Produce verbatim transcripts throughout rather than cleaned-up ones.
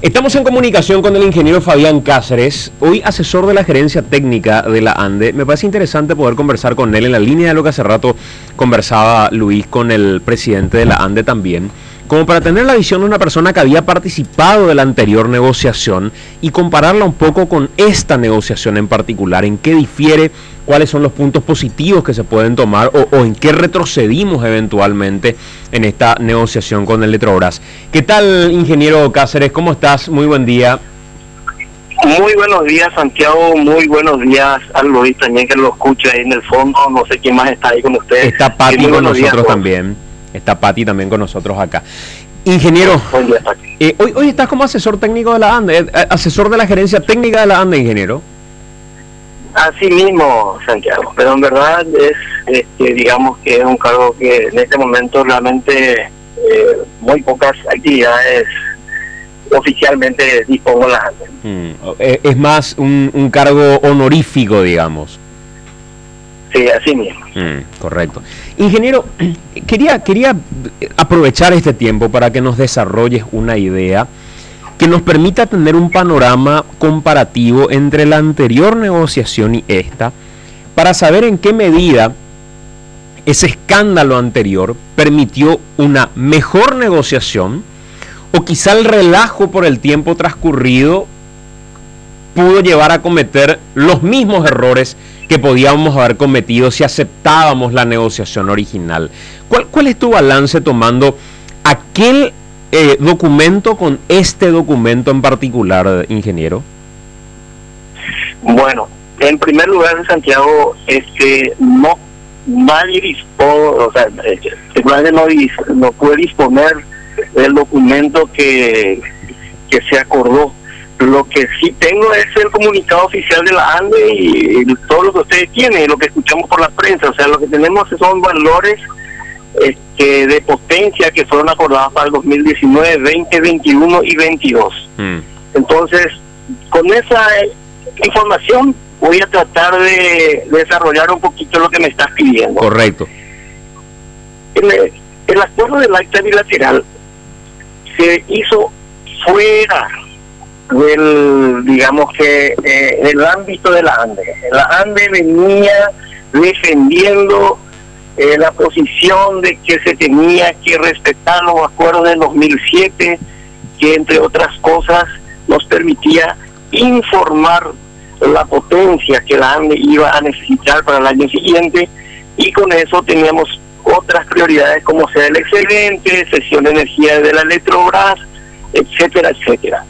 Estamos en comunicación con el ingeniero Fabián Cáceres, hoy asesor de la gerencia técnica de la ANDE. Me parece interesante poder conversar con él en la línea de lo que hace rato conversaba Luis con el presidente de la ANDE también, como para tener la visión de una persona que había participado de la anterior negociación y compararla un poco con esta negociación en particular, en qué difiere, cuáles son los puntos positivos que se pueden tomar o, o en qué retrocedimos eventualmente en esta negociación con Eletrobras. ¿Qué tal, ingeniero Cáceres? ¿Cómo estás? Muy buen día. Muy buenos días, Santiago. Muy buenos días a Luis también, que lo escucha ahí en el fondo. No sé quién más está ahí con ustedes. Está Pati con nosotros también. Está Pati también con nosotros acá. Ingeniero, buen día, eh, hoy, hoy estás como asesor técnico de la ANDE, eh, asesor de la gerencia técnica de la ANDE, ingeniero. Así mismo, Santiago, pero en verdad es, este, digamos que es un cargo que en este momento realmente eh, muy pocas actividades oficialmente dispongo la ANDE. Mm, es más un, un cargo honorífico, digamos. Sí, así mismo. Mm, correcto. Ingeniero, quería, quería aprovechar este tiempo para que nos desarrolles una idea que nos permita tener un panorama comparativo entre la anterior negociación y esta, para saber en qué medida ese escándalo anterior permitió una mejor negociación o quizá el relajo por el tiempo transcurrido pudo llevar a cometer los mismos errores que podíamos haber cometido si aceptábamos la negociación original. ¿Cuál, cuál es tu balance tomando aquel eh, documento con este documento en particular, ingeniero? Bueno, en primer lugar, Santiago, este, no, nadie dispone, o sea, nadie no, no puede disponer del documento que, que se acordó. Lo que sí tengo es el comunicado oficial de la ANDE y, y todo lo que ustedes tienen, lo que escuchamos por la prensa. O sea, lo que tenemos son valores este, de potencia que fueron acordados para el dos mil diecinueve, veinte, veintiuno y veintidós. Mm. Entonces, con esa información voy a tratar de, de desarrollar un poquito lo que me estás pidiendo. Correcto. El, el acuerdo del acta bilateral se hizo fuera del, digamos que, eh, el ámbito de la ANDE. La ANDE venía defendiendo eh, la posición de que se tenía que respetar los acuerdos del dos mil siete, que entre otras cosas nos permitía informar la potencia que la ANDE iba a necesitar para el año siguiente, y con eso teníamos otras prioridades como sea el excedente, cesión de energía de la Eletrobras, etcétera, etcétera.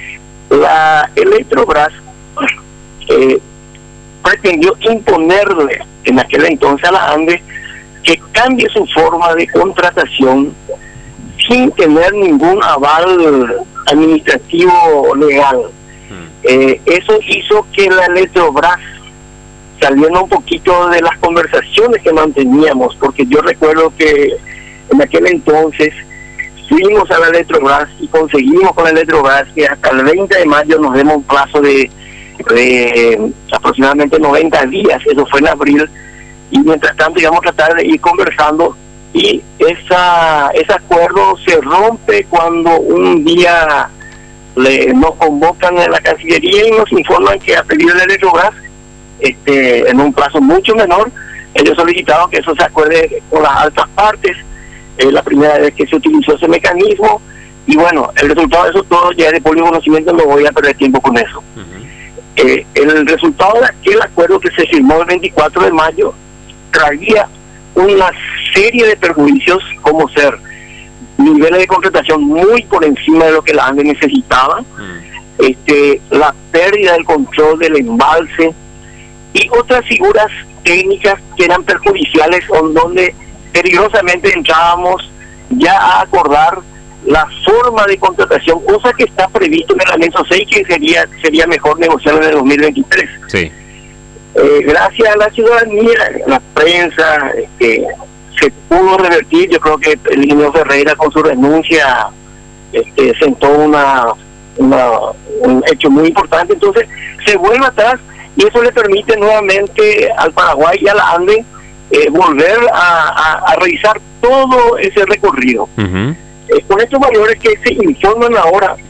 La Eletrobras eh, pretendió imponerle en aquel entonces a la ANDE que cambie su forma de contratación sin tener ningún aval administrativo legal. Eh, eso hizo que la Eletrobras, saliendo un poquito de las conversaciones que manteníamos, porque yo recuerdo que en aquel entonces fuimos a la Eletrobras y conseguimos con la Eletrobras que hasta el veinte de mayo nos demos un plazo de, de aproximadamente noventa días, eso fue en abril, y mientras tanto íbamos a tratar de ir conversando, y esa ese acuerdo se rompe cuando un día le, nos convocan en la Cancillería y nos informan que a pedido de la Eletrobras, este, en un plazo mucho menor, ellos solicitaron que eso se acuerde con las altas partes. Es la primera vez que se utilizó ese mecanismo, y bueno, el resultado de eso todo ya es de público conocimiento, no voy a perder tiempo con eso. Uh-huh. eh, el resultado de aquel acuerdo que se firmó el veinticuatro de mayo traía una serie de perjuicios, como ser niveles de contratación muy por encima de lo que la ANDE necesitaba, uh-huh. este, la pérdida del control del embalse y otras figuras técnicas que eran perjudiciales, en donde peligrosamente entrábamos ya a acordar la forma de contratación, cosa que está previsto en el anexo seis, que sería sería mejor negociar en el dos mil veintitrés. Sí. Eh, gracias a la ciudadanía, la prensa, este, se pudo revertir. Yo creo que el ingeniero Ferreira, con su renuncia, este, sentó una, una un hecho muy importante. Entonces se vuelve atrás, y eso le permite nuevamente al Paraguay y a la ANDE Eh, volver a, a, a revisar todo ese recorrido. Uh-huh. Eh, con estos valores que se informan ahora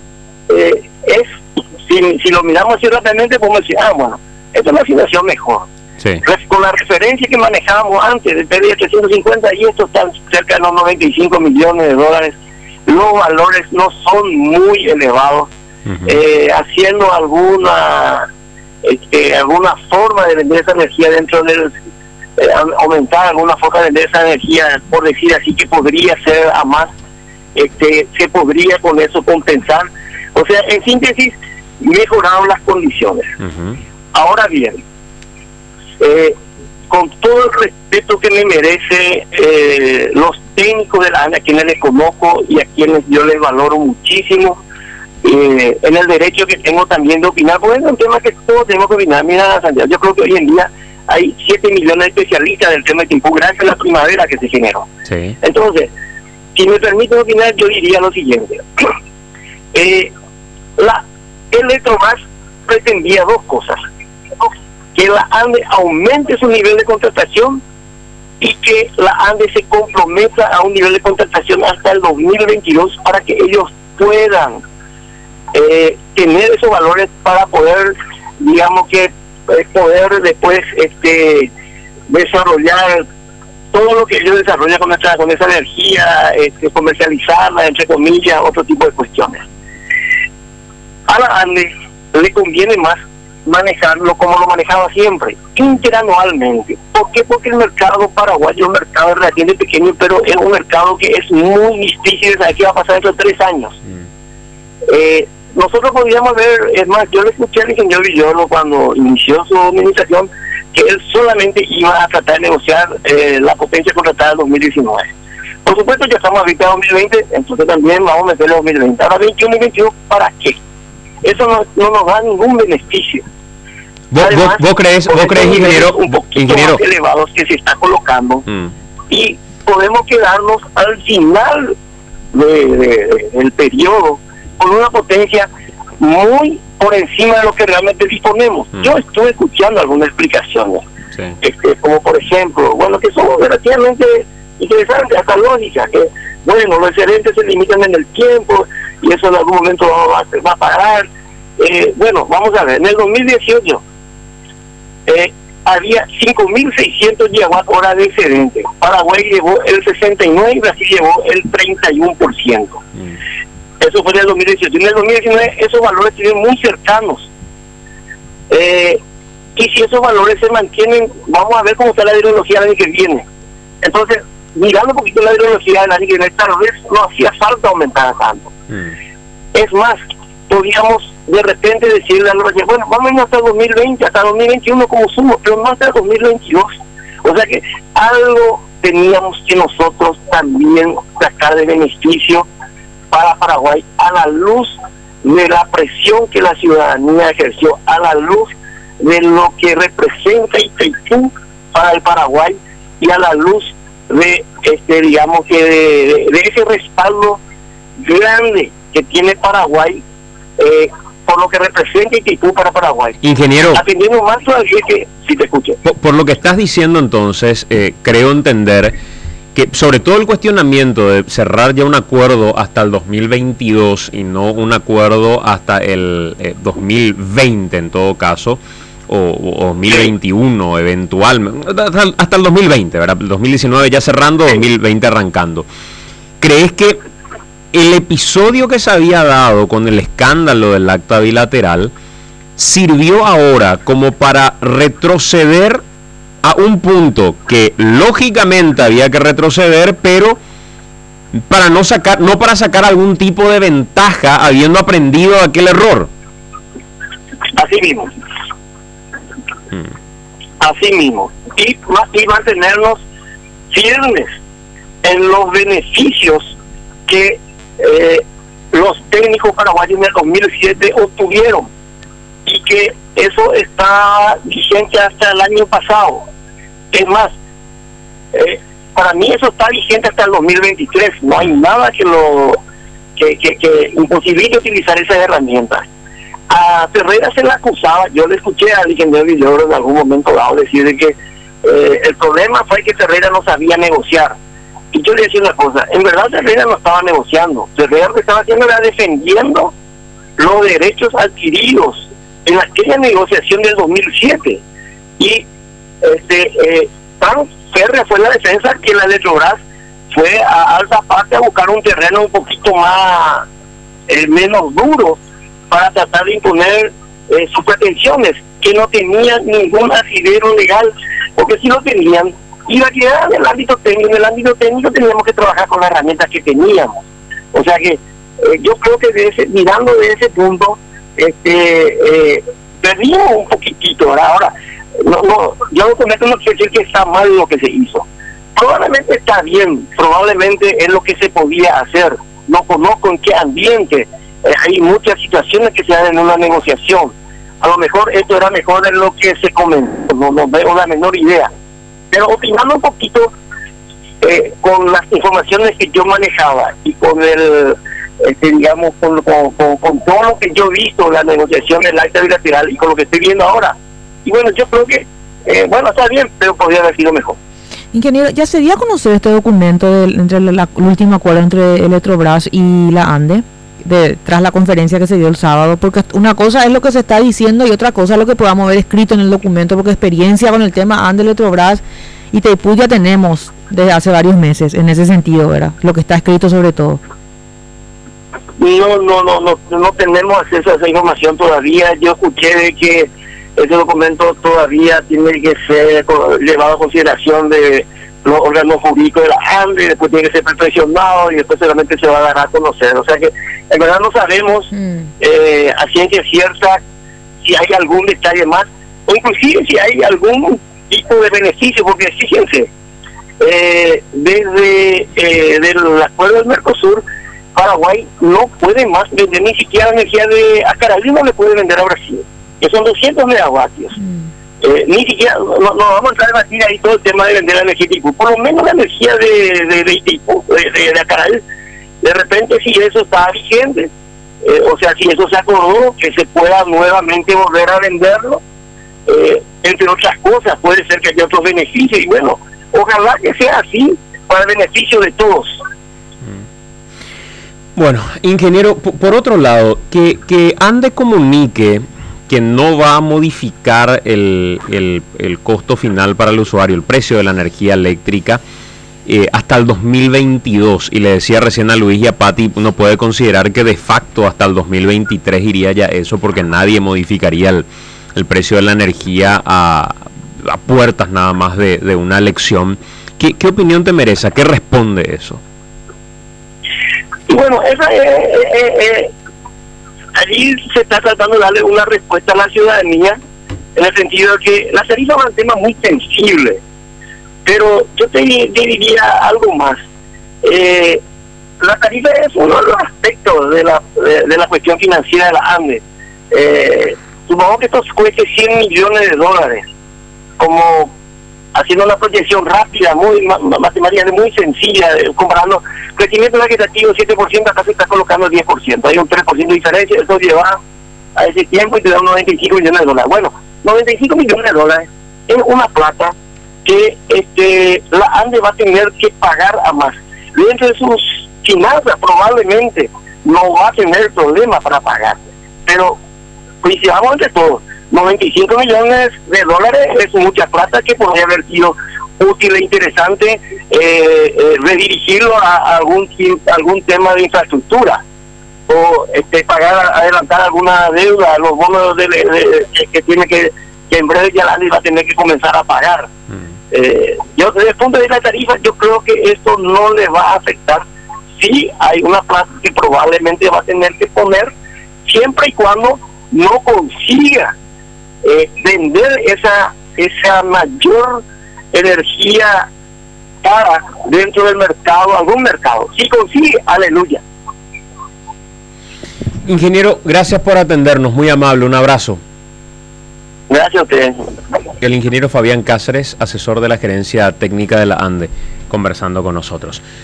eh, es, si, si lo miramos así rápidamente, podemos decir, ah, bueno, esta es una situación mejor. Sí. Con la referencia que manejábamos antes, del P B I trescientos cincuenta, y esto está cerca de los noventa y cinco millones de dólares, los valores no son muy elevados, uh-huh. eh, haciendo alguna este, alguna forma de vender esa energía dentro del, eh, aumentar alguna forma de vender esa energía, por decir así, que podría ser a más, este, se podría con eso compensar. O sea, en síntesis, mejoraron las condiciones. Uh-huh. Ahora bien, Eh, con todo el respeto que me merece eh, los técnicos de la ANDE, a quienes les conozco y a quienes yo les valoro muchísimo, eh, en el derecho que tengo también de opinar, porque es un tema que todos tenemos que opinar. Mira, Santiago, yo creo que hoy en día hay siete millones de especialistas del tema de tiempo, gracias a la primavera que se generó. Sí. Entonces, si me permiten opinar, yo diría lo siguiente. eh, la Electrogas pretendía dos cosas: que la ANDE aumente su nivel de contratación y que la ANDE se comprometa a un nivel de contratación hasta el dos mil veintidós para que ellos puedan eh, tener esos valores para poder, digamos que, eh, poder después este desarrollar todo lo que ellos desarrollan con, esta, con esa energía, este, comercializarla, entre comillas, otro tipo de cuestiones. A la ANDE le conviene más manejarlo como lo manejaba siempre, interanualmente. ¿Por qué? Porque el mercado paraguayo es un mercado relativamente pequeño, pero es un mercado que es muy difícil de saber qué va a pasar dentro de tres años. Mm. Eh, nosotros podríamos ver, es más, yo le escuché al ingeniero Villoro cuando inició su administración, que él solamente iba a tratar de negociar eh, la potencia contratada del dos mil diecinueve. Por supuesto, ya estamos ahorita en dos mil veinte, entonces también vamos a meterle dos mil veinte. Ahora veintiuno y veintidós, ¿para qué? Eso no, no nos da ningún beneficio. ¿Vos, Además, vos, vos crees, vos crees ingeniero, un poquito ingeniero más elevados que se está colocando mm. y podemos quedarnos al final de, de, de, del periodo con una potencia muy por encima de lo que realmente disponemos. Mm. Yo estuve escuchando algunas explicaciones, sí. este, como por ejemplo, bueno, que son relativamente interesantes, hasta lógicas, que bueno, los excedentes se limitan en el tiempo y eso en algún momento va, va a parar. Eh, bueno, vamos a ver, en el dos mil dieciocho eh, había cinco mil seiscientos gigawatt hora de excedente. Paraguay llevó el sesenta y nueve y Brasil llevó el treinta y uno por ciento. Mm. Eso fue en el dos mil dieciocho. En el dos mil diecinueve esos valores estuvieron muy cercanos. Eh, y si esos valores se mantienen, vamos a ver cómo está la hidrología el año que viene. Entonces, mirando un poquito la hidrología del año que viene, tal vez no hacía falta aumentar tanto. Mm. Es más, podríamos de repente decirle a los reyes, bueno, vamos a ir hasta el dos mil veinte, hasta el dos mil veintiuno como sumo, pero no hasta el dos mil veintidós. O sea que algo teníamos que nosotros también sacar de beneficio para Paraguay, a la luz de la presión que la ciudadanía ejerció, a la luz de lo que representa Itaipú para el Paraguay y a la luz de, este digamos que de, de, de ese respaldo grande que tiene Paraguay, eh, por lo que representa Itaipú para Paraguay. Ingeniero, atendiendo más todavía que, si te escucho. Por, por lo que estás diciendo entonces, eh, creo entender que sobre todo el cuestionamiento de cerrar ya un acuerdo hasta el dos mil veintidós y no un acuerdo hasta el eh, dos mil veinte en todo caso, o, o dos mil veintiuno sí. eventualmente, hasta, hasta el dos mil veinte, ¿verdad? El dos mil diecinueve ya cerrando, sí. dos mil veinte arrancando. ¿Crees que el episodio que se había dado con el escándalo del acta bilateral sirvió ahora como para retroceder a un punto que lógicamente había que retroceder, pero para no sacar, no para sacar algún tipo de ventaja habiendo aprendido de aquel error? Así mismo. Hmm. Así mismo. Y, y mantenernos firmes en los beneficios que Eh, los técnicos paraguayos en el dos mil siete obtuvieron y que eso está vigente hasta el año pasado. Es más, eh, para mí eso está vigente hasta el dos mil veintitrés. No hay nada que lo que, que, que imposibilite utilizar esas herramientas. A Ferreira se le acusaba, yo le escuché al ingeniero Villoro en algún momento dado decir de que eh, el problema fue que Ferreira no sabía negociar. Y yo le decía una cosa, en verdad Ferreira no estaba negociando, Ferreira lo que estaba haciendo era defendiendo lo derechos adquiridos en aquella negociación del dos mil siete. Y este eh, tan férrea fue la defensa que la Electrobras fue a Alta Parte a buscar un terreno un poquito más eh, menos duro para tratar de imponer eh, sus pretensiones, que no tenían ningún asidero legal, porque si lo tenían, iba a quedar en el ámbito técnico. En el ámbito técnico teníamos que trabajar con las herramientas que teníamos. O sea que eh, yo creo que de ese, mirando de ese punto, este eh, perdimos un poquitito. Ahora, ahora no, no, yo con esto no quiero decir que está mal lo que se hizo. Probablemente está bien, probablemente es lo que se podía hacer. No conozco en qué ambiente. Eh, hay muchas situaciones que se dan en una negociación. A lo mejor esto era mejor de lo que se comentó, no, no veo la menor idea. Pero opinando un poquito eh, con las informaciones que yo manejaba y con el, este, digamos, con, con, con, con todo lo que yo he visto en la negociación del acta bilateral y con lo que estoy viendo ahora. Y bueno, yo creo que, eh, bueno, está bien, pero podría haber sido mejor. Ingeniero, ¿ya se dio a conocer este documento de, entre la, la, el último acuerdo entre Electrobras y la ANDE? De, tras la conferencia que se dio el sábado, porque una cosa es lo que se está diciendo y otra cosa es lo que podamos ver escrito en el documento, porque experiencia con el tema ANDE, Electrobras y Taipú ya tenemos desde hace varios meses en ese sentido, ¿verdad? Lo que está escrito sobre todo. No, no, no, no, no tenemos acceso a esa información todavía. Yo escuché de que ese documento todavía tiene que ser llevado a consideración de los órganos jurídicos de la ANDE, después tiene que ser perfeccionado y después solamente se va a dar a conocer. O sea que en verdad no sabemos mm. eh, a ciencia cierta si hay algún detalle más, o inclusive si hay algún tipo de beneficio, porque fíjense, eh, desde eh, del acuerdo del Mercosur, Paraguay no puede más vender ni siquiera energía de Acarayí, no le puede vender a Brasil, que son doscientos megavatios. Mm. Eh, ni siquiera, no, no vamos a entrar a debatir ahí todo el tema de vender la energía de Itaipú, por lo menos la energía de, de, de Itaipú, de, de, de Acarayí, de repente si eso está vigente, eh, o sea, si eso se acordó, que se pueda nuevamente volver a venderlo, eh, entre otras cosas, puede ser que haya otros beneficios, y bueno, ojalá que sea así, para el beneficio de todos. Bueno, ingeniero, por otro lado, que, que ANDE comunique que no va a modificar el, el, el costo final para el usuario, el precio de la energía eléctrica, eh, hasta el dos mil veintidós, y le decía recién a Luis y a Pati, uno puede considerar que de facto hasta el dos mil veintitrés iría ya eso, porque nadie modificaría el, el precio de la energía a, a puertas nada más de, de una elección. ¿Qué, ¿Qué opinión te merece? ¿A qué responde eso? Y bueno, esa es... Eh, eh, eh, allí se está tratando de darle una respuesta a la ciudadanía, en el sentido de que la tarifa es un tema muy sensible, pero yo te, te diría algo más. Eh, la tarifa es uno de los aspectos de la, de, de la cuestión financiera de la ANDE. Eh, supongamos que esto cueste cien millones de dólares, como haciendo una proyección rápida, muy matemática, muy sencilla, eh, comparando crecimiento vegetativo siete por ciento, acá se está colocando diez por ciento, hay un tres por ciento de diferencia, eso lleva a ese tiempo y te da noventa y cinco millones de dólares. Bueno, noventa y cinco millones de dólares es una plata que este la ANDE va a tener que pagar a más. Dentro de sus finanzas probablemente no va a tener problema para pagar, pero coincidamos entre todos, noventa y cinco millones de dólares es mucha plata que podría haber sido útil e interesante eh, eh, redirigirlo a, a algún a algún tema de infraestructura, o este pagar, adelantar alguna deuda, los bonos de, de, de, de, que tiene que, que en breve ya la ANDE va a tener que comenzar a pagar. Mm. Eh, yo desde el punto de vista de tarifa, yo creo que esto no le va a afectar. Sí hay una plata que probablemente va a tener que poner, siempre y cuando no consiga Eh, vender esa esa mayor energía para dentro del mercado, algún mercado. Si consigue, aleluya. Ingeniero, gracias por atendernos, muy amable, un abrazo. Gracias a ustedes. El ingeniero Fabián Cáceres, asesor de la gerencia técnica de la ANDE, conversando con nosotros.